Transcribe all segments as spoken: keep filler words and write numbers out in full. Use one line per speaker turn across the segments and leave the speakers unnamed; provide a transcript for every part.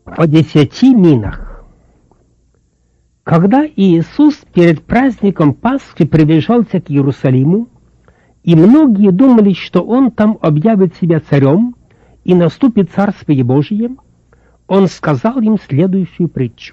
О десяти минах. Когда Иисус перед праздником Пасхи приближался к Иерусалиму, и многие думали, что Он там объявит себя царем, и наступит Царствие Божие, Он сказал им следующую притчу.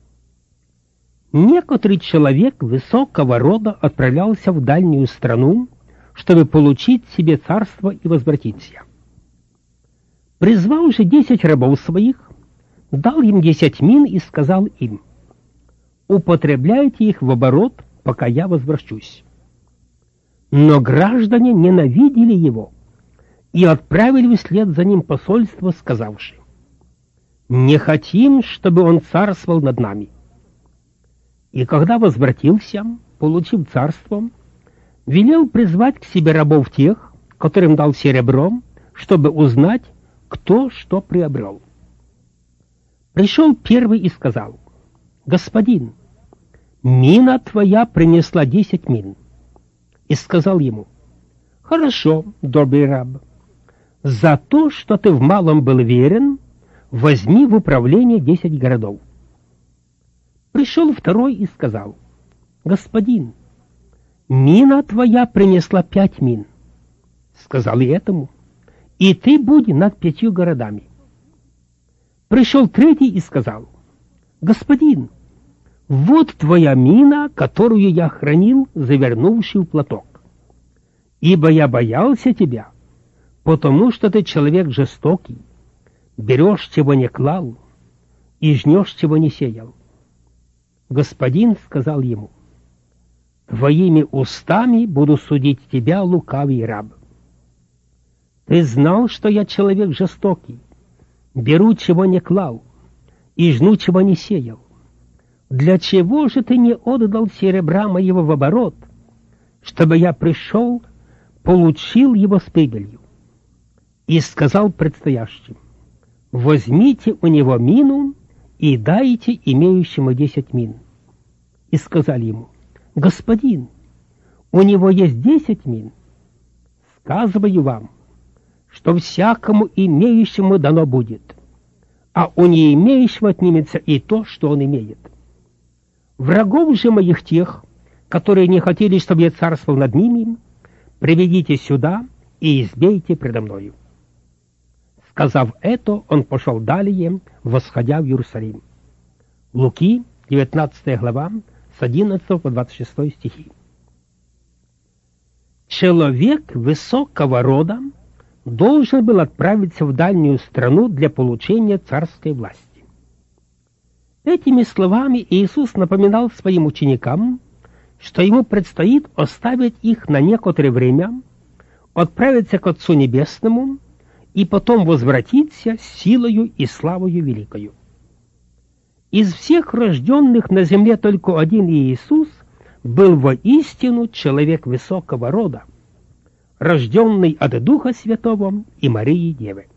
Некоторый человек высокого рода отправлялся в дальнюю страну, чтобы получить себе царство и возвратиться. Призвал же десять рабов своих, дал им десять мин и сказал им: употребляйте их в оборот, пока я возвращусь. Но граждане ненавидели его и отправили вслед за ним посольство, сказавши: не хотим, чтобы он царствовал над нами. И когда возвратился, получив царство, велел призвать к себе рабов тех, которым дал серебро, чтобы узнать, кто что приобрел. Пришел первый и сказал: господин, мина твоя принесла десять мин. И сказал ему: хорошо, добрый раб, за то, что ты в малом был верен, возьми в управление десять городов. Пришел второй и сказал: господин, мина твоя принесла пять мин. Сказал и этому: и ты будь над пятью городами. Пришел третий и сказал: господин, вот твоя мина, которую я хранил, завернувший в платок. Ибо я боялся тебя, потому что ты человек жестокий, берешь, чего не клал, и жнешь, чего не сеял. Господин сказал ему: твоими устами буду судить тебя, лукавый раб. Ты знал, что я человек жестокий, беру, чего не клал, и жну, чего не сеял. Для чего же ты не отдал серебра моего в оборот, чтобы я пришел, получил его с прибылью? И сказал предстоящим: возьмите у него мину и дайте имеющему десять мин. И сказали ему: господин, у него есть десять мин. Сказываю вам, что всякому имеющему дано будет, а у не имеющего отнимется и то, что он имеет. Врагов же моих тех, которые не хотели, чтобы я царствовал над ними, приведите сюда и избейте предо мною. Сказав это, он пошел далее, восходя в Иерусалим. Луки, девятнадцатая глава, с одиннадцатого по двадцать шестой стихи. Человек высокого рода должен был отправиться в дальнюю страну для получения царской власти. Этими словами Иисус напоминал своим ученикам, что ему предстоит оставить их на некоторое время, отправиться к Отцу Небесному и потом возвратиться с силою и славою великою. Из всех рожденных на земле только один Иисус был воистину человек высокого рода, рожденный от Духа Святого и Марии Девы.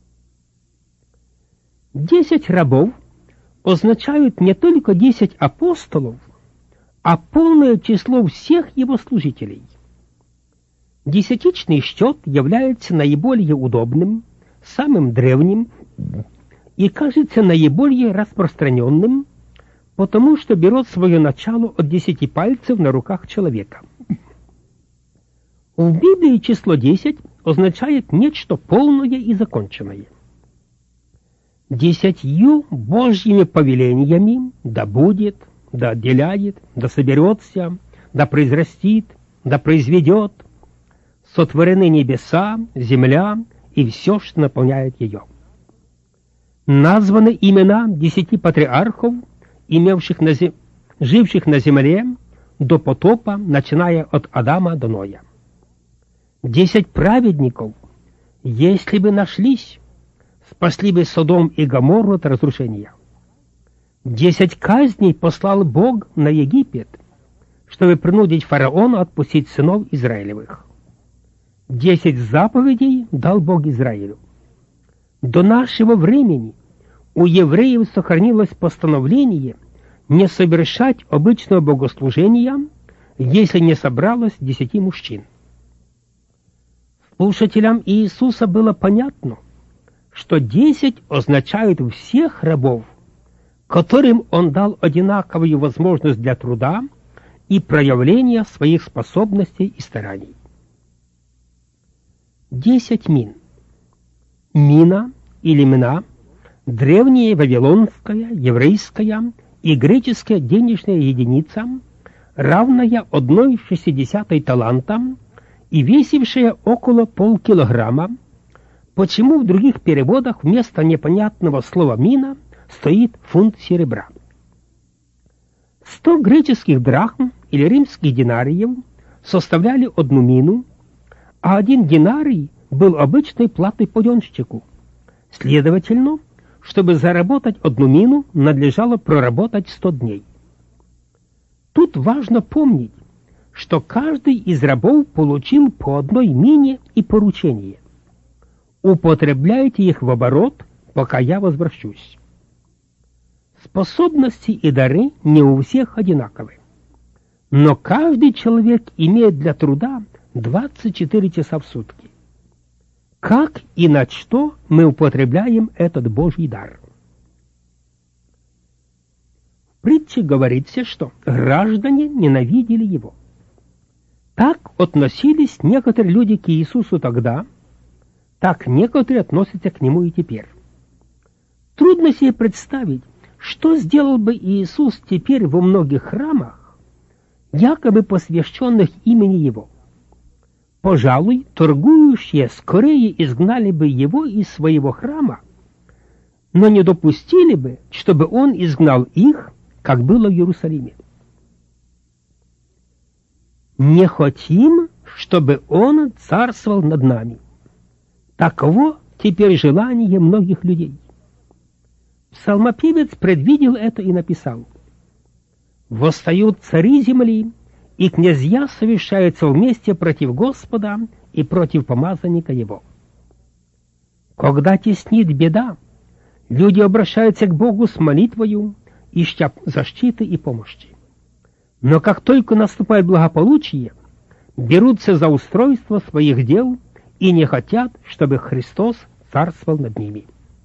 Десять рабов означают не только десять апостолов, а полное число всех его служителей. Десятичный счет является наиболее удобным, самым древним и кажется наиболее распространенным, потому что берет свое начало от десяти пальцев на руках человека. В Библии число десять означает нечто полное и законченное. Десятью Божьими повелениями да будет, да отделяет, да соберется, да произрастит, да произведет, сотворены небеса, земля и все, что наполняет ее. Названы имена десяти патриархов, имевших на зем... живших на земле до потопа, начиная от Адама до Ноя. Десять праведников, если бы нашлись, спасли бы Содом и Гоморру от разрушения. Десять казней послал Бог на Египет, чтобы принудить фараона отпустить сынов Израилевых. Десять заповедей дал Бог Израилю. До нашего времени у евреев сохранилось постановление не совершать обычного богослужения, если не собралось десяти мужчин. Слушателям Иисуса было понятно, что десять означают всех рабов, которым он дал одинаковую возможность для труда и проявления своих способностей и стараний. Десять мин. Мина или мина – древняя вавилонская, еврейская и греческая денежная единица, равная одной шестидесятой талантам и весившая около полкилограмма, почему в других переводах вместо непонятного слова «мина» стоит фунт серебра. Сто греческих драхм или римских динариев составляли одну мину, а один динарий был обычной платой паденщику. Следовательно, чтобы заработать одну мину, надлежало проработать сто дней. Тут важно помнить, что каждый из рабов получил по одной мине и поручение. Употребляйте их в оборот, пока я возвращусь. Способности и дары не у всех одинаковы. Но каждый человек имеет для труда двадцать четыре часа в сутки. Как и на что мы употребляем этот Божий дар? В притче говорится, что граждане ненавидели его. Так относились некоторые люди к Иисусу тогда, так некоторые относятся к нему и теперь. Трудно себе представить, что сделал бы Иисус теперь во многих храмах, якобы посвященных имени его. Пожалуй, торгующие скорее изгнали бы его из своего храма, но не допустили бы, чтобы он изгнал их, как было в Иерусалиме. Не хотим, чтобы он царствовал над нами. Таково теперь желание многих людей. Псалмопевец предвидел это и написал: «Восстают цари земли, и князья совещаются вместе против Господа и против помазанника его». Когда теснит беда, люди обращаются к Богу с молитвою, ища защиты и помощи. Но как только наступает благополучие, берутся за устройство своих дел и не хотят, чтобы Христос царствовал над ними.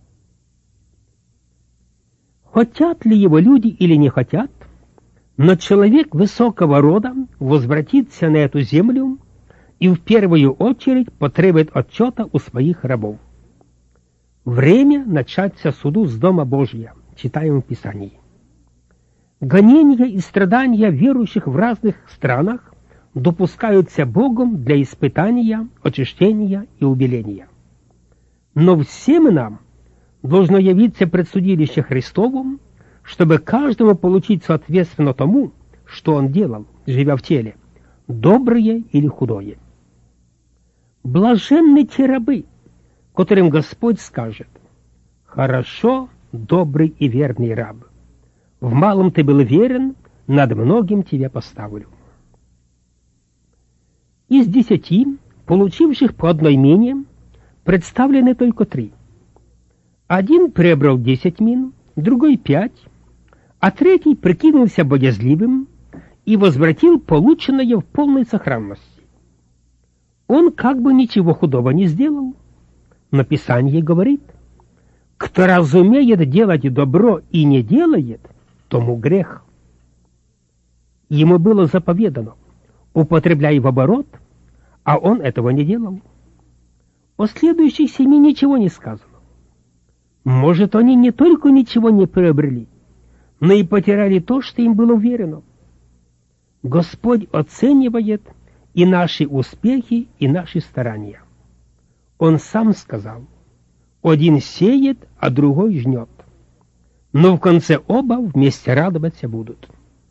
Хотят ли его люди или не хотят, но человек высокого рода возвратится на эту землю и в первую очередь потребует отчета у своих рабов. Время начаться суду с Дома Божия, читаем в Писании. Гонения и страдания верующих в разных странах допускаются Богом для испытания, очищения и убеления. Но всем нам должно явиться пред судилище Христовым, чтобы каждому получить соответственно тому, что он делал, живя в теле, доброе или худое. Блаженны те рабы, которым Господь скажет: «Хорошо, добрый и верный раб, в малом ты был верен, над многим тебя поставлю». Из десяти, получивших по одной мине, представлены только три. Один приобрел десять мин, другой пять, а третий прикинулся боязливым и возвратил полученное в полной сохранности. Он как бы ничего худого не сделал, но Писание говорит: «Кто разумеет делать добро и не делает, тому грех». Ему было заповедано: употребляй в оборот, а он этого не делал. О следующих семи ничего не сказано. Может, они не только ничего не приобрели, но и потеряли то, что им было уверено. Господь оценивает и наши успехи, и наши старания. Он сам сказал: один сеет, а другой жнет, но в конце оба вместе радоваться будут.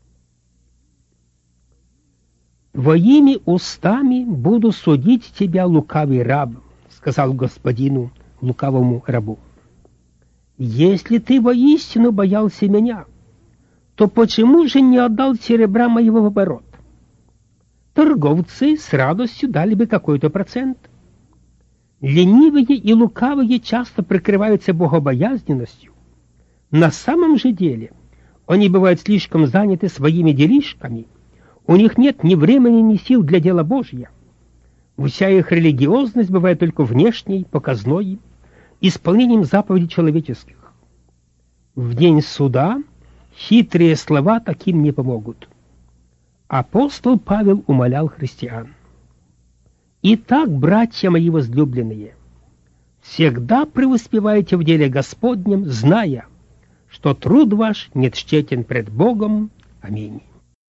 «Твоими устами буду судить тебя, лукавый раб», — сказал господину лукавому рабу. «Если ты воистину боялся меня, то почему же не отдал серебра моего в оборот? Торговцы с радостью дали бы какой-то процент. Ленивые и лукавые часто прикрываются богобоязненностью. На самом же деле они бывают слишком заняты своими делишками, у них нет ни времени, ни сил для дела Божьего. Вся их религиозность бывает только внешней, показной, исполнением заповедей человеческих. В день суда хитрые слова таким не помогут. Апостол Павел умолял христиан: «Итак, братья мои возлюбленные, всегда преуспевайте в деле Господнем, зная, что труд ваш не тщетен пред Богом. Аминь».